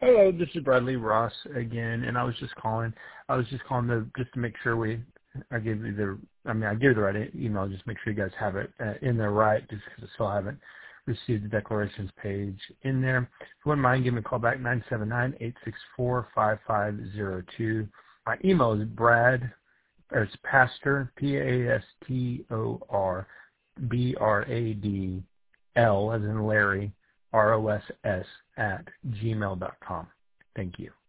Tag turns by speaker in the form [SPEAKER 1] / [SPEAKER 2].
[SPEAKER 1] Hello, this is Bradley Ross again, and I was just calling. Just to make sure I gave you I gave you the right email. Just make sure you guys have it in there right, just because I still haven't received the declarations page in there. If you wouldn't mind, give me a call back, 979-864-5502. My email is it's Pastor, Pastor, Bradl, as in Larry, ROSS, @gmail.com. Thank you.